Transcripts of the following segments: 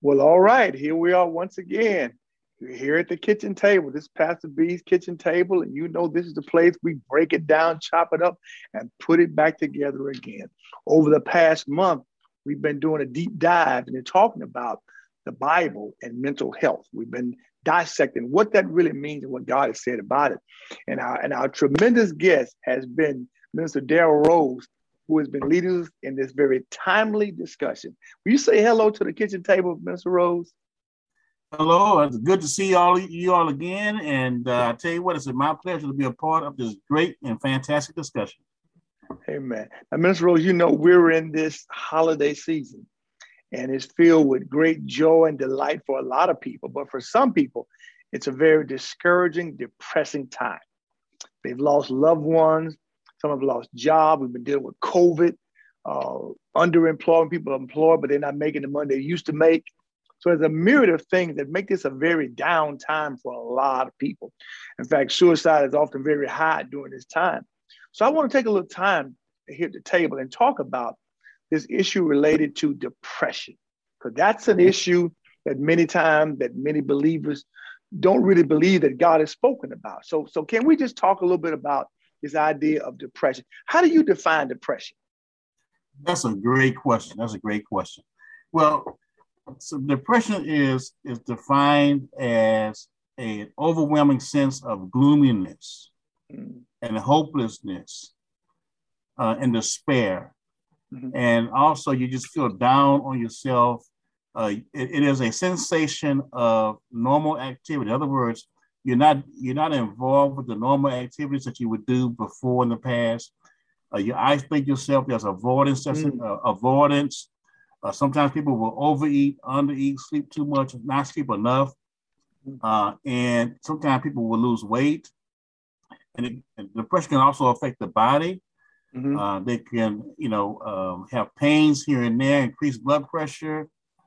Well, all right. Here we are once again. We're here at the kitchen table. This is Pastor B's kitchen table, and you know this is the place we break it down, chop it up, and put it back together again. Over the past month, we've been doing a deep dive and talking about the Bible and mental health. We've been dissecting what that really means and what God has said about it. And our tremendous guest has been Minister Darrell Rose, who has been leading us in this very timely discussion. Will you say hello to the kitchen table, Minister Rose? Hello, it's good to see you all again. And I tell you what, it's my pleasure to be a part of this great and fantastic discussion. Amen. Now, Minister Rose, you know we're in this holiday season, and it's filled with great joy and delight for a lot of people. But for some people, it's a very discouraging, depressing time. They've lost loved ones. Some have lost jobs. We've been dealing with COVID, underemployment. People are employed, but they're not making the money they used to make. So there's a myriad of things that make this a very down time for a lot of people. In fact, suicide is often very high during this time. So I want to take a little time here at the table and talk about this issue related to depression, because that's an issue that many believers don't really believe that God has spoken about. So can we just talk a little bit about this idea of depression? How do you define depression? That's a great question. Well, so depression is defined as an overwhelming sense of gloominess and hopelessness and despair. Mm-hmm. And also you just feel down on yourself. It is a sensation of normal activity. In other words, you're not involved with the normal activities that you would do before in the past. You isolate yourself. There's avoidance. Sometimes people will overeat, undereat, sleep too much, not sleep enough. And sometimes people will lose weight. And depression can also affect the body. Mm-hmm. They can, have pains here and there, increased blood pressure,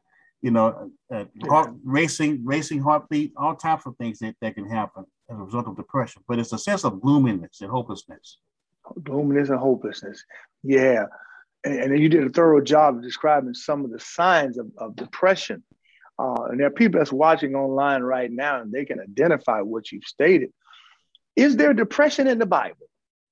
racing heartbeat, all types of things that can happen as a result of depression. But it's a sense of gloominess and hopelessness. Gloominess and hopelessness. Yeah. And you did a thorough job of describing some of the signs of depression. And there are people that's watching online right now, and they can identify what you've stated. Is there depression in the Bible?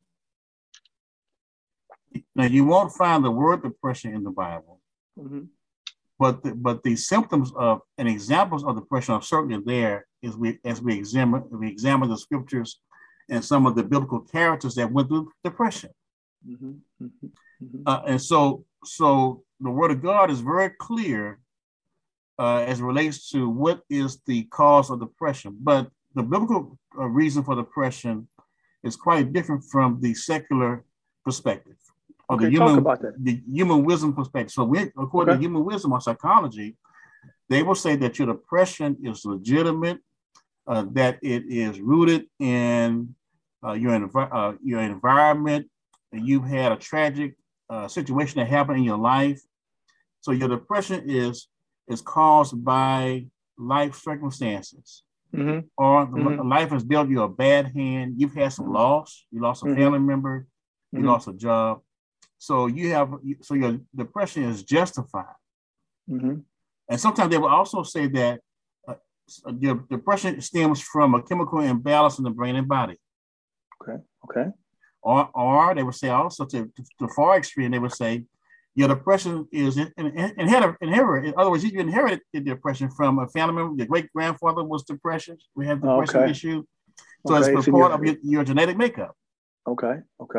Now, you won't find the word depression in the Bible. Mm-hmm. But the symptoms of and examples of depression are certainly there as we examine the scriptures and some of the biblical characters that went through depression. Mm-hmm. Mm-hmm. Mm-hmm. And so the word of God is very clear as it relates to what is the cause of depression. But the biblical reason for depression is quite different from the secular perspective. Okay, talk about that. The human wisdom perspective. So according to human wisdom or psychology, they will say that your depression is legitimate, that it is rooted in your environment, and you've had a tragic situation that happened in your life. So your depression is caused by life circumstances. Mm-hmm. Or life has dealt you a bad hand. You've had some loss. You lost a family member. You lost a job. So your depression is justified. Mm-hmm. And sometimes they will also say that your depression stems from a chemical imbalance in the brain and body. Okay. Or they would say also to the far extreme, they would say your depression is inherited. In other words, you inherited the depression from a family member. Your great grandfather was depression. We have depression issue. So it's part of your genetic makeup. Okay.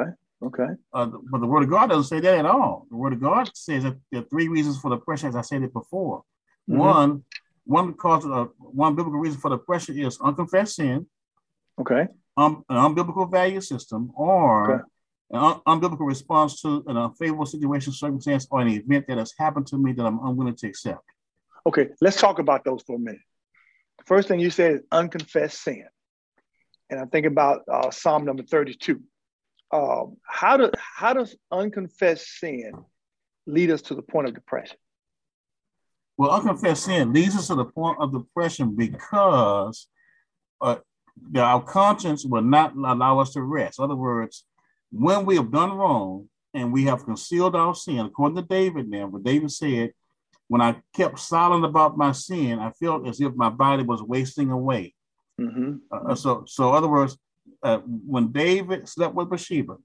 But the Word of God doesn't say that at all. The Word of God says that there are three reasons for depression, as I said it before. Mm-hmm. One biblical reason for depression is unconfessed sin. Okay. An unbiblical value system, or an unbiblical response to an unfavorable situation, circumstance, or an event that has happened to me that I'm unwilling to accept. Okay, let's talk about those for a minute. The first thing you said is unconfessed sin. And I think about Psalm number 32. How does unconfessed sin lead us to the point of depression? Well, unconfessed sin leads us to the point of depression because our conscience will not allow us to rest. In other words, when we have done wrong and we have concealed our sin, according to David now, what David said, when I kept silent about my sin, I felt as if my body was wasting away. Mm-hmm. So in other words, when David slept with Bathsheba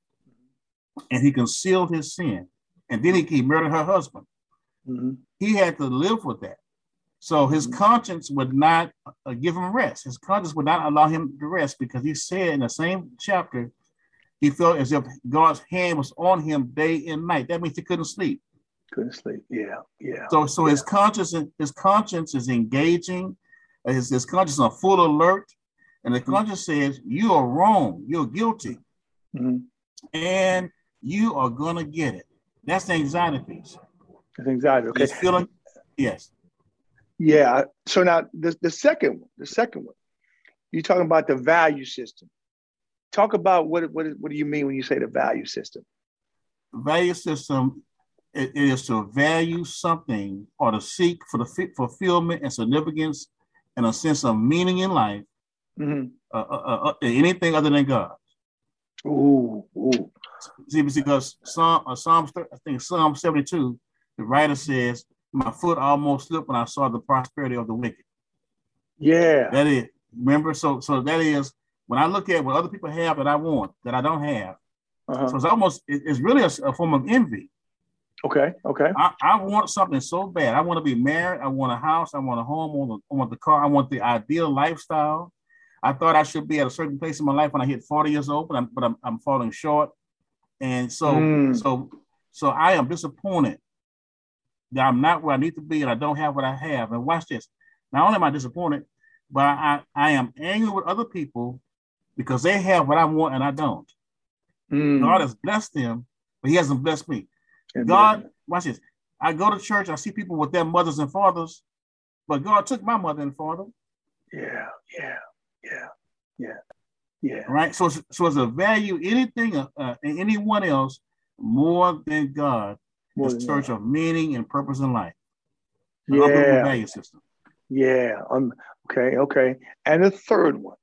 and he concealed his sin, and then he murdered her husband, mm-hmm. he had to live with that. So his conscience would not give him rest. His conscience would not allow him to rest, because he said in the same chapter, he felt as if God's hand was on him day and night. That means he couldn't sleep. Couldn't sleep. Yeah. So his conscience is engaging. His conscience is on full alert, and the conscience says, "You are wrong. You're guilty, and you are gonna get it." That's the anxiety piece. It's anxiety. Okay. It's feeling. Yes. Yeah. So now the second one, you're talking about the value system. Talk about what do you mean when you say the value system? The value system is to value something or to seek for the fulfillment and significance and a sense of meaning in life, anything other than God. Ooh. See, because Psalm 72, the writer says, "My foot almost slipped when I saw the prosperity of the wicked." Yeah. That is, remember, so that is, when I look at what other people have that I want, that I don't have, so it's really a form of envy. Okay. I want something so bad. I want to be married. I want a house. I want a home. I want the car. I want the ideal lifestyle. I thought I should be at a certain place in my life when I hit 40 years old, but I'm falling short. And so I am disappointed that I'm not where I need to be, and I don't have what I have. And watch this. Not only am I disappointed, but I am angry with other people because they have what I want and I don't. God has blessed them, but he hasn't blessed me. God, watch this. I go to church, I see people with their mothers and fathers, but God took my mother and father. Yeah. Right? So it's a value anything and anyone else more than God in search of meaning and purpose in life. Yeah. Value system. Yeah. Okay. And the third one.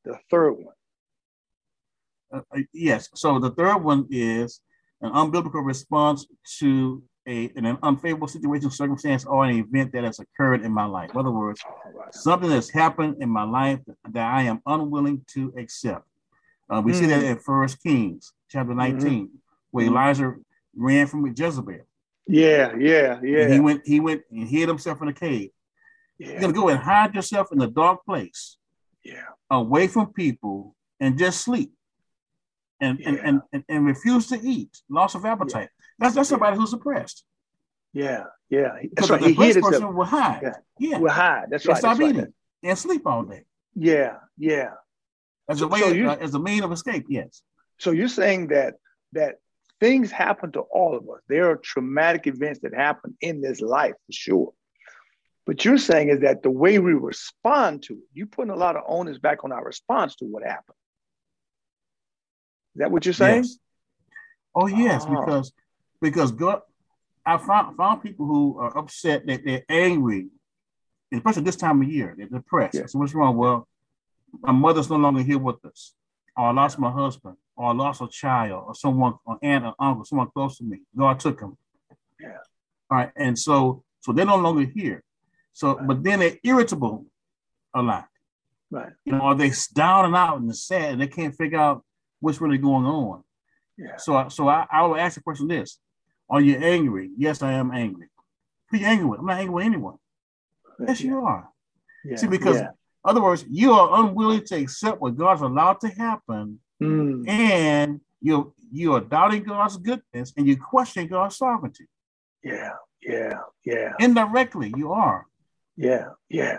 Yes. So the third one is an unbiblical response to an unfavorable situation, circumstance, or an event that has occurred in my life. In other words, something that's happened in my life that I am unwilling to accept. We see that in 1 Kings chapter 19, where Elijah ran from Jezebel. Yeah. And he went and hid himself in a cave. Yeah. You're gonna go and hide yourself in a dark place. Yeah. Away from people and just sleep. And refuse to eat, loss of appetite. That's somebody who's oppressed. Yeah. Because the depressed person will hide. Yeah. Will hide. That's right. Stop eating and sleep all day. Yeah. As a means of escape. Yes. So you're saying that things happen to all of us. There are traumatic events that happen in this life for sure. But you're saying is that the way we respond to it, you're putting a lot of onus back on our response to what happened. Is that what you're saying? Yes. Oh, yes, because God, I found people who are upset, that they're angry, especially this time of year. They're depressed. Yeah. So what's wrong? Well, my mother's no longer here with us, or I lost my husband, or I lost a child, or someone, or aunt or uncle, someone close to me. God took him. Yeah. All right, and so they're no longer here. So, but then they're irritable a lot. Right. Or they down and out and they're sad, and they can't figure out what's really going on. Yeah. So I will ask the person this: are you angry? Yes, I am angry. Who are you angry with? I'm not angry with anyone. Yes, you are. Yeah. See, because in other words, you are unwilling to accept what God's allowed to happen, and you are doubting God's goodness, and you question God's sovereignty. Yeah. Indirectly, you are. Yeah.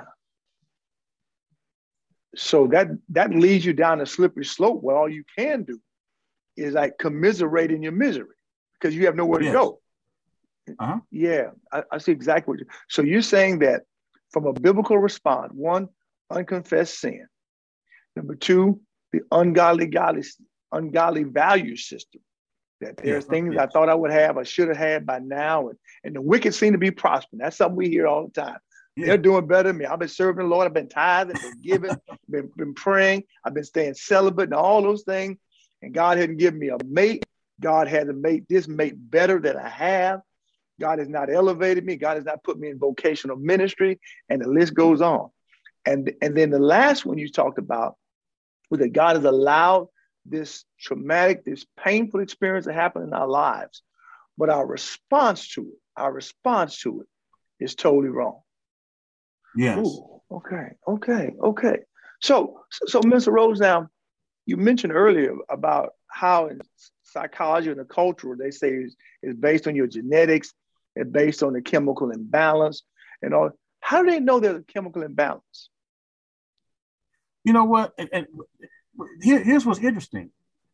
So that leads you down a slippery slope where all you can do is like commiserate in your misery because you have nowhere to go. Uh-huh. Yeah, I see exactly what so you're saying that from a biblical response, one, unconfessed sin. Number two, the ungodly value system. That there's things I thought I would have, I should have had by now, and the wicked seem to be prospering. That's something we hear all the time. Yeah. They're doing better than me. I've been serving the Lord. I've been tithing, been giving, been praying. I've been staying celibate and all those things. And God hadn't given me a mate. God had to make this mate better than I have. God has not elevated me. God has not put me in vocational ministry, and the list goes on. And then the last one you talked about was that God has allowed this traumatic, this painful experience to happen in our lives, but our response to it is totally wrong. Yes. Ooh, okay. So, Mr. Rose, now you mentioned earlier about how in psychology and the culture they say is based on your genetics, it's based on the chemical imbalance and all. How do they know there's a chemical imbalance? You know what? And here's what's interesting.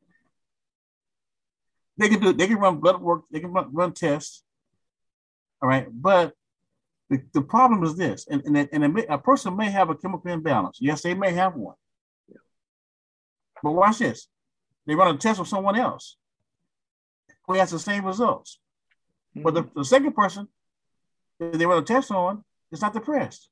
They can run blood work, they can run tests. All right. But the problem is this, and a person may have a chemical imbalance. Yes, they may have one. Yeah. But watch this. They run a test with someone else who has the same results. Mm-hmm. But the second person that they run a test on is not depressed.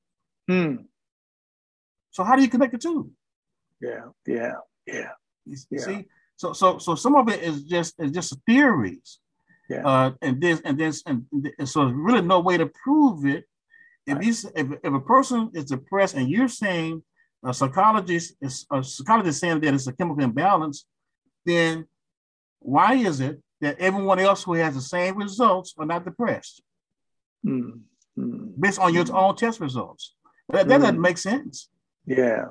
So how do you connect the two? Yeah. You see? So some of it is just theories. Yeah. And so there's really no way to prove it. If a person is depressed and you're saying a psychologist is saying that it's a chemical imbalance, then why is it that everyone else who has the same results are not depressed? Based on your own test results. That doesn't make sense. Yeah.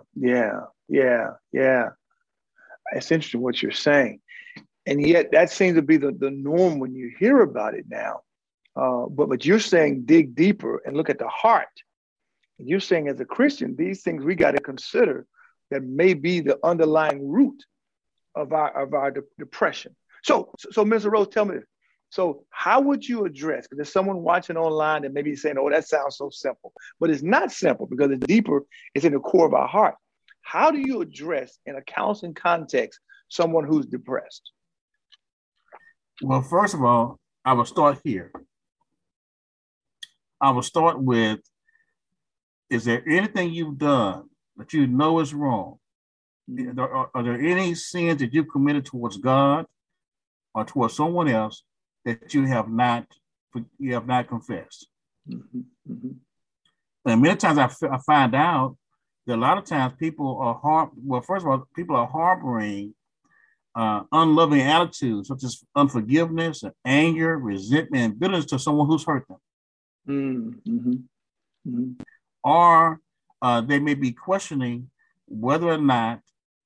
It's interesting what you're saying. And yet that seems to be the norm when you hear about it now. But you're saying dig deeper and look at the heart. And you're saying as a Christian, these things we got to consider that may be the underlying root of our depression. So Mr. Rose, tell me this. So how would you address, because there's someone watching online that may be saying, oh, that sounds so simple, but it's not simple because it's deeper, it's in the core of our heart. How do you address in a counseling context someone who's depressed? Well, first of all, I will start here. I will start with, is there anything you've done that you know is wrong? Are there any sins that you've committed towards God or towards someone else that you have not confessed? And many times I find out that a lot of times people are harboring unloving attitudes such as unforgiveness, and anger, resentment, and bitterness to someone who's hurt them. Or they may be questioning whether or not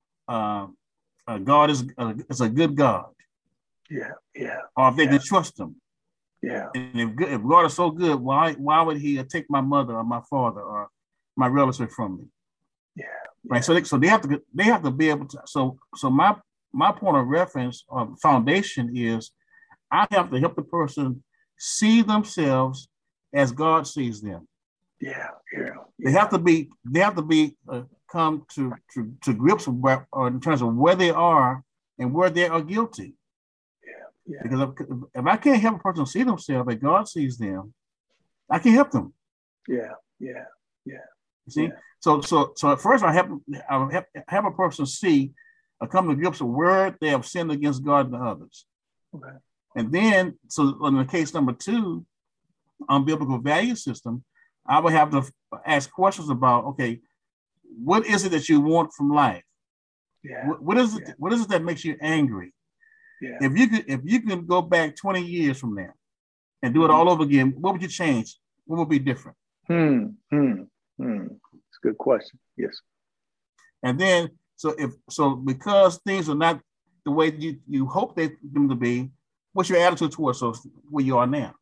God is a good God. Yeah. Or if they can trust him. Yeah. And if God is so good, why would he take my mother or my father or my relative from me? Yeah. Right. So they have to be able to. So my point of reference or foundation is I have to help the person see themselves as God sees them. Yeah. They have to be come to grips with, or in terms of where they are and where they are guilty. Yeah. Because if I can't help a person see themselves as God sees them, I can't help them. Yeah. You see? Yeah. So at first I have a person see, come to grips with where they have sinned against God and others. Okay. And then, so in the case number 2, on biblical value system, I would have to ask questions about, okay, what is it that you want from life? Yeah. What is it? Yeah. What is it that makes you angry? Yeah. If you can go back 20 years from now and do it all over again, what would you change? What would be different? It's a good question. Yes. And then, because things are not the way you hope them to be, what's your attitude towards where you are now?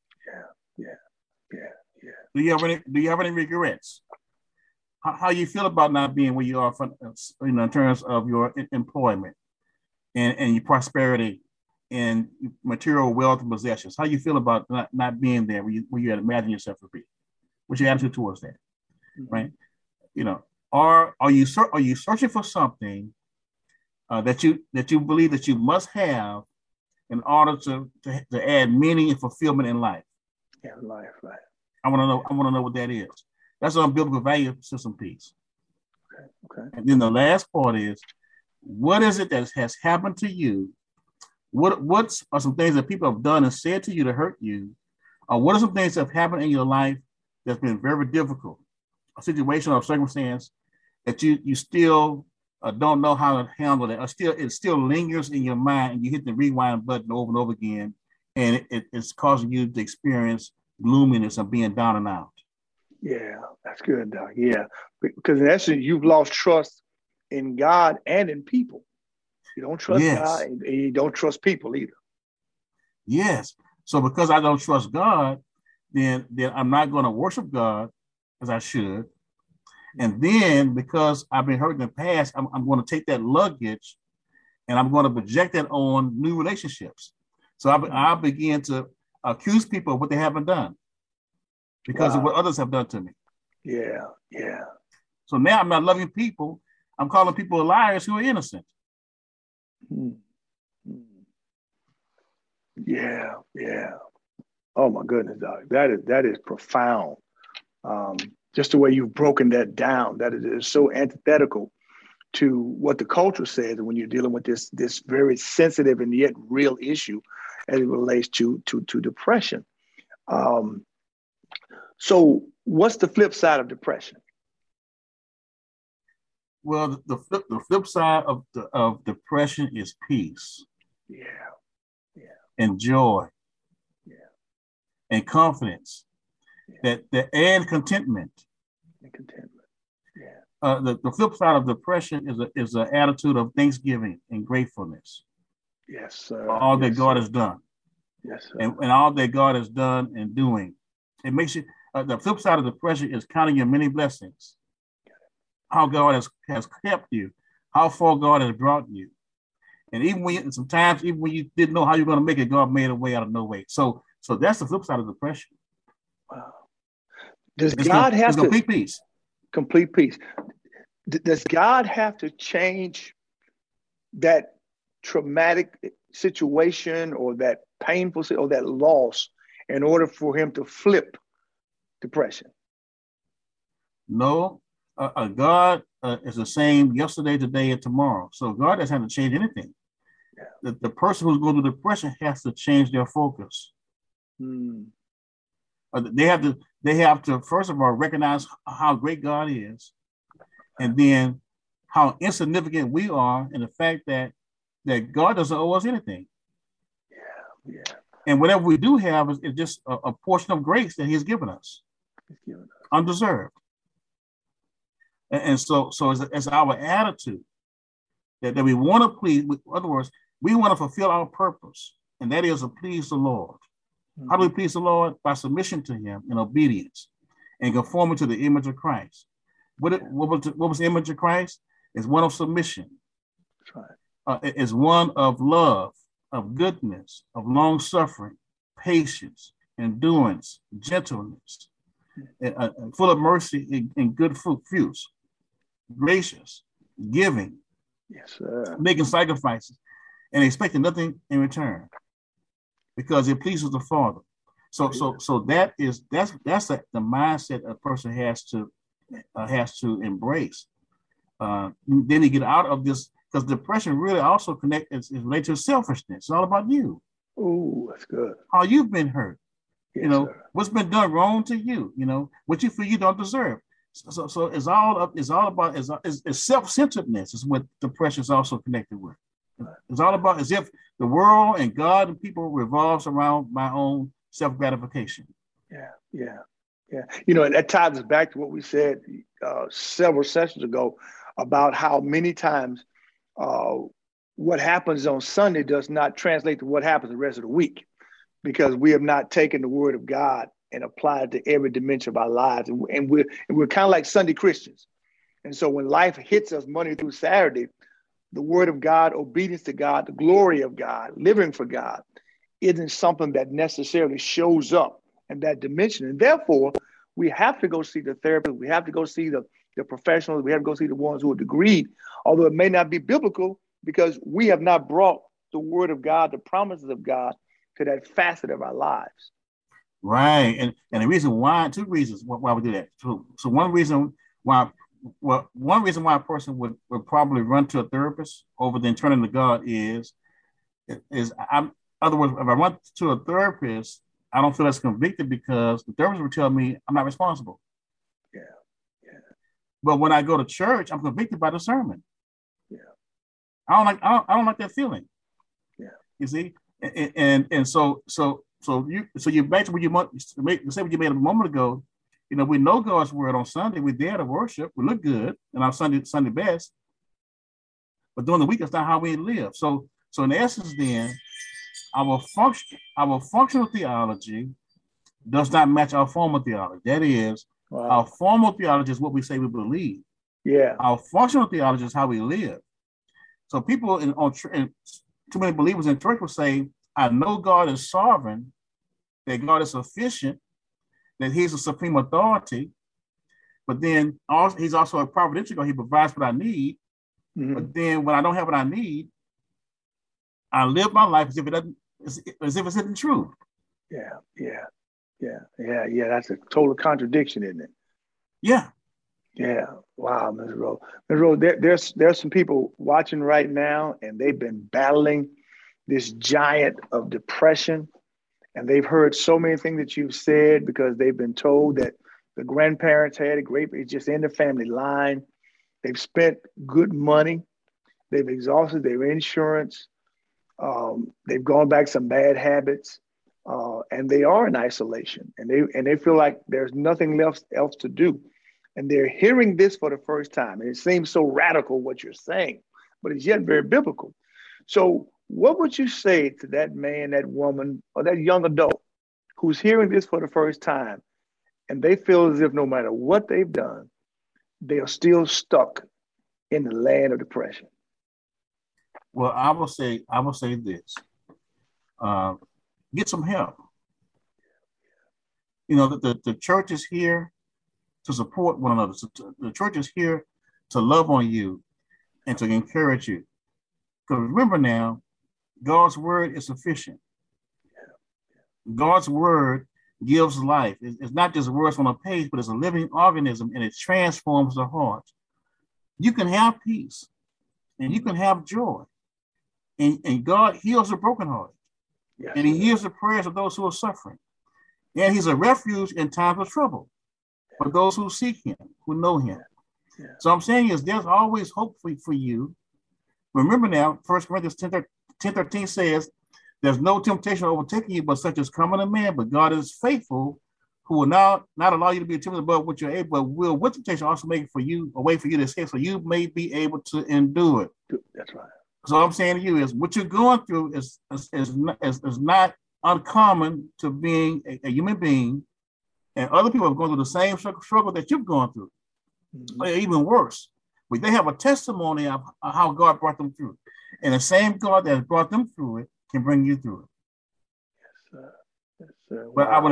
Yeah. Do you have any regrets? How you feel about not being where you are, in terms of your employment and your prosperity and material wealth and possessions? How you feel about not being there where you had imagined yourself to be? What's your attitude towards that? Right? Are you searching for something that you believe that you must have in order to add meaning and fulfillment in life? Yeah, life, right. I want to know what that is. That's an biblical value system piece. Okay. And then the last part is, what is it that has happened to you? What are some things that people have done and said to you to hurt you What are some things that have happened in your life that's been very difficult, a situation or a circumstance that you still don't know how to handle it, or it still lingers in your mind, and you hit the rewind button over and over again, and it's causing you to experience gloominess and being down and out? Yeah, that's good, Doc. Yeah, because in essence, you've lost trust in God and in people. You don't trust God, and you don't trust people either. Yes. So because I don't trust God, then I'm not going to worship God as I should. And then because I've been hurt in the past, I'm going to take that luggage and I'm going to project that on new relationships. So I begin to accuse people of what they haven't done because of what others have done to me. Yeah, yeah. So now I'm not loving people. I'm calling people liars who are innocent. Yeah, yeah. Oh my goodness, Doc. That is profound. Just the way you've broken that down, that is so antithetical to what the culture says when you're dealing with this very sensitive and yet real issue as it relates to depression. So what's the flip side of depression? Well, the flip side of depression is peace. Yeah. Yeah. And joy. Yeah. And confidence. Yeah. And contentment. And contentment. Yeah. The flip side of depression is an attitude of thanksgiving and gratefulness. Yes, sir. For all that God has done. Yes, sir. And all that God has done and doing. It makes you, the flip side of depression is counting your many blessings. How God has kept you, how far God has brought you. And sometimes when you didn't know how you're going to make it, God made a way out of no way. So that's the flip side of depression. Wow. Does God have complete peace? Complete peace. Does God have to change that traumatic situation or that painful or that loss in order for him to flip depression? No. God is the same yesterday, today, and tomorrow. So God doesn't have to change anything. Yeah. The person who's going through depression has to change their focus. They have to first of all recognize how great God is, and then how insignificant we are, and the fact that God doesn't owe us anything. Yeah. And whatever we do have is just a portion of grace that He's given us, undeserved. And so it's our attitude that we want to please. In other words, we want to fulfill our purpose, and that is to please the Lord. Mm-hmm. How do we please the Lord? By submission to Him in obedience and conforming to the image of Christ. What was the image of Christ? It's one of submission. That's right. It's one of love, of goodness, of long suffering, patience, endurance, gentleness, full of mercy and good fruits. Gracious, giving, yes, sir. Making sacrifices, and expecting nothing in return, because it pleases the Father. So that's the mindset a person has to embrace. Then you get out of this, because depression really also is related to selfishness. It's all about you. Oh, that's good. How you've been hurt. Yes, sir. What's been done wrong to you. What you feel you don't deserve. So it's all about self-centeredness is what depression is also connected with. It's all about as if the world and God and people revolves around my own self-gratification. Yeah. And that ties us back to what we said several sessions ago about how many times what happens on Sunday does not translate to what happens the rest of the week, because we have not taken the word of God and applied it to every dimension of our lives. And we're kind of like Sunday Christians. And so when life hits us Monday through Saturday, the word of God, obedience to God, the glory of God, living for God isn't something that necessarily shows up in that dimension. And therefore, we have to go see the therapist. We have to go see the professionals. We have to go see the ones who are degreed, although it may not be biblical, because we have not brought the word of God, the promises of God, to that facet of our lives. Right. And the reason why, two reasons why we do that. So one reason why a person would probably run to a therapist over then turning to God is in other words, if I run to a therapist, I don't feel as convicted because the therapist will tell me I'm not responsible. Yeah. Yeah. But when I go to church, I'm convicted by the sermon. Yeah. I don't like that feeling. Yeah. You see, and so you back to what say what you made a moment ago. You know, we know God's word on Sunday. We're there to worship. We look good in our Sunday best. But during the week, that's not how we live. So in essence, then our functional theology does not match our formal theology. That is, wow. Our formal theology is what we say we believe. Yeah. Our functional theology is how we live. So people and too many believers in church will say, I know God is sovereign, that God is sufficient, that he's a supreme authority, but then he's also a providential God. He provides what I need. Mm-hmm. But then when I don't have what I need, I live my life as if it isn't true. Yeah. That's a total contradiction, isn't it? Yeah. Yeah. Wow, Ms. Rowe. Ms. Rowe, there's some people watching right now, and they've been battling this giant of depression, and they've heard so many things that you've said because they've been told that the grandparents had it's just in the family line. They've spent good money. They've exhausted their insurance. They've gone back some bad habits, and they are in isolation, and they feel like there's nothing else to do. And they're hearing this for the first time. And it seems so radical what you're saying, but it's yet very biblical. So what would you say to that man, that woman, or that young adult who's hearing this for the first time, and they feel as if no matter what they've done, they are still stuck in the land of depression? Well, I will say this. Get some help. You know, the church is here to support one another. So the church is here to love on you and to encourage you. Because remember now, God's word is sufficient. God's word gives life. It's not just words on a page, but it's a living organism, and it transforms the heart. You can have peace and you can have joy. And God heals the brokenhearted. Yes, and he hears the prayers of those who are suffering. And he's a refuge in times of trouble for those who seek him, who know him. Yeah. So I'm saying is there's always hope for you. Remember now, 1 Corinthians 10:13 says, there's no temptation overtaking you, but such as common to man, but God is faithful, who will not allow you to be tempted above what you're able, but will with temptation also make it for you, a way for you to escape, so you may be able to endure it. That's right. So what I'm saying to you is what you're going through is not uncommon to being a human being. And other people are going through the same struggle that you've gone through, or even worse. But they have a testimony of how God brought them through. And the same God that brought them through it can bring you through it. Yes, sir. Yes, sir. But I would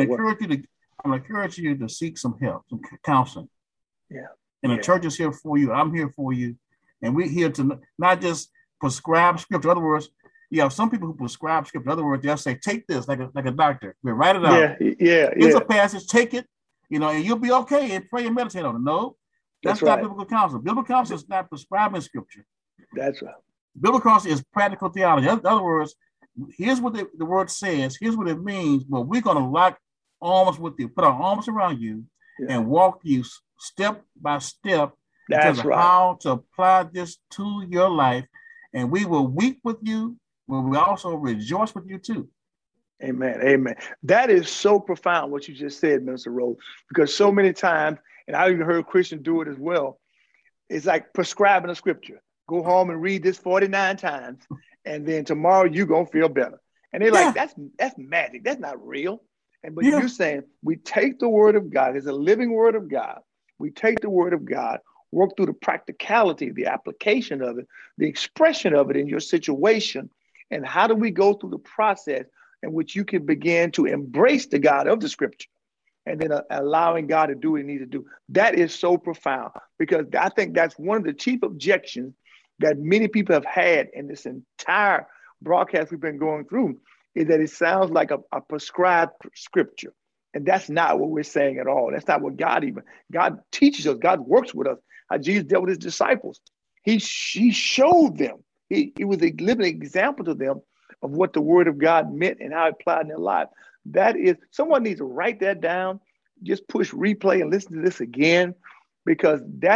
encourage you to seek some help, some counseling. Yeah. And the church is here for you. I'm here for you. And we're here to not just prescribe scripture. In other words, you have some people who prescribe scripture. In other words, they'll say, take this like a doctor. We'll write it out. Here's a passage, take it, and you'll be okay, and pray and meditate on it. No, that's not right. Biblical counsel. Biblical counsel is not prescribing scripture. That's right. Biblical counsel is practical theology. In other words, here's what the word says, here's what it means, but we're going to lock arms with you, put our arms around you, and walk you step by step to how to apply this to your life. And we will weep with you, but we also rejoice with you too. Amen. Amen. That is so profound what you just said, Minister Rose, because so many times, and I even heard Christians do it as well, it's like prescribing a scripture. Go home and read this 49 times, and then tomorrow you're going to feel better. And they're like, that's magic. That's not real. But you're saying we take the word of God. It's a living word of God. We take the word of God, work through the practicality, the application of it, the expression of it in your situation. And how do we go through the process in which you can begin to embrace the God of the scripture and then allowing God to do what he needs to do? That is so profound, because I think that's one of the chief objections that many people have had in this entire broadcast we've been going through, is that it sounds like a prescribed scripture. And that's not what we're saying at all. That's not what God teaches us. God works with us. How Jesus dealt with his disciples. He showed them. He was a living example to them of what the word of God meant and how it applied in their life. That is, someone needs to write that down. Just push replay and listen to this again, because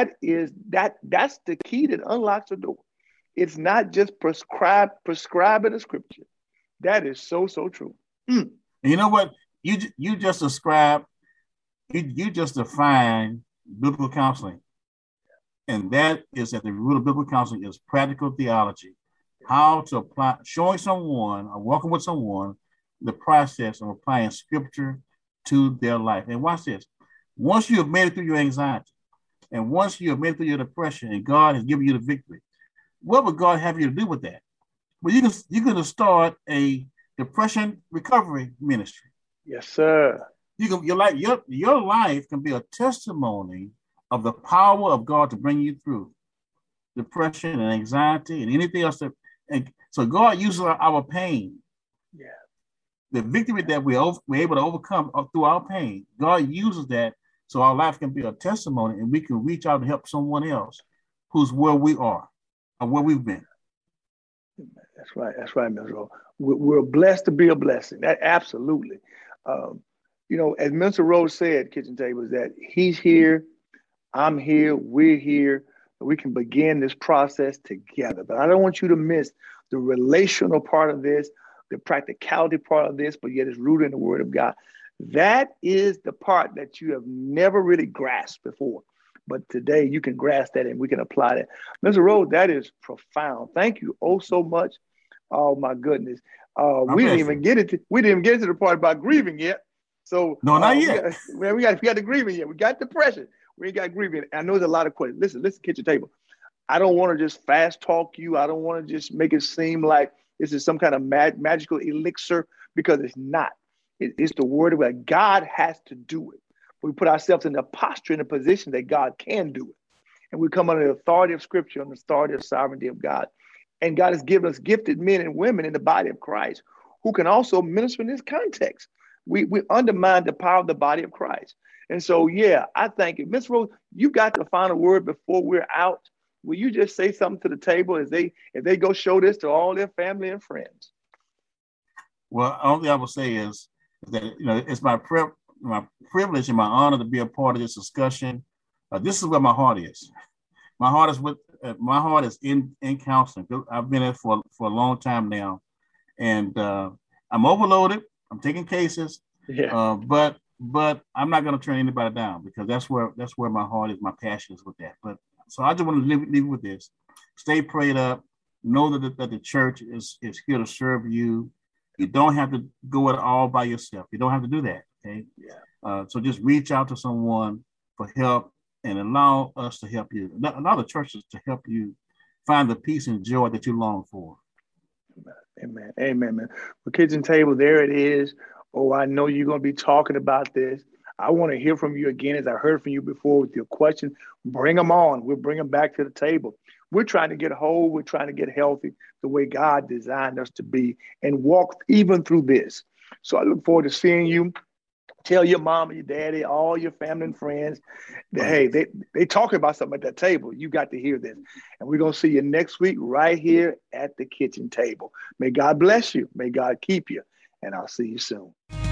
that's the key that unlocks the door. It's not just prescribing the scripture. That is so true. And you know what? You just you just define biblical counseling. And that is at the root of biblical counseling is practical theology. How to apply, showing someone or working with someone the process of applying scripture to their life. And watch this. Once you have made it through your anxiety, and once you have made it through your depression, and God has given you the victory, what would God have you to do with that? Well, you're going to start a depression recovery ministry. Yes, sir. Your life can be a testimony of the power of God to bring you through depression and anxiety and anything else. And so God uses our pain. Yeah. The victory that we're able to overcome through our pain, God uses that so our life can be a testimony and we can reach out and help someone else who's where we are or where we've been. That's right. That's right, Ms. Rose. We're blessed to be a blessing. That absolutely. As Mr. Rose said, Kitchen Table, is that he's here, I'm here, we're here. We can begin this process together. But I don't want you to miss the relational part of this, the practicality part of this, but yet it's rooted in the Word of God. That is the part that you have never really grasped before. But today you can grasp that and we can apply that. Mr. Rose, that is profound. Thank you so much. Oh my goodness. We didn't even get into the part about grieving yet. So no, not yet. We got the grieving yet. We got depression. We ain't got grieving. I know there's a lot of questions. Listen, Kitchen Table. I don't want to just fast talk you. I don't want to just make it seem like this is some kind of magical elixir, because it's not. It's the Word of God. God has to do it. We put ourselves in the posture, in a position that God can do it. And we come under the authority of Scripture, on the authority of sovereignty of God. And God has given us gifted men and women in the body of Christ who can also minister in this context. We undermine the power of the body of Christ. And so, I thank you. Ms. Rose, you got the final word before we're out. Will you just say something to the table if they go show this to all their family and friends? Well, all I will say is that it's my privilege and my honor to be a part of this discussion. This is where my heart is. My heart is in counseling. I've been in it for a long time now, and I'm overloaded. I'm taking cases, but I'm not going to turn anybody down, because that's where my heart is. My passion is with that. But so I just want to leave you with this: stay prayed up. Know that the church is here to serve you. You don't have to go it all by yourself. You don't have to do that. Okay. Yeah. So just reach out to someone for help and allow us to help you. Allow the churches to help you find the peace and joy that you long for. Amen. Amen, man. Well, Kitchen Table, there it is. Oh, I know you're going to be talking about this. I want to hear from you again, as I heard from you before with your question. Bring them on. We'll bring them back to the table. We're trying to get whole. We're trying to get healthy the way God designed us to be and walk even through this. So I look forward to seeing you. Tell your mom and your daddy, all your family and friends that, hey, they talking about something at that table. You got to hear this. And we're going to see you next week right here at the kitchen table. May God bless you. May God keep you. And I'll see you soon.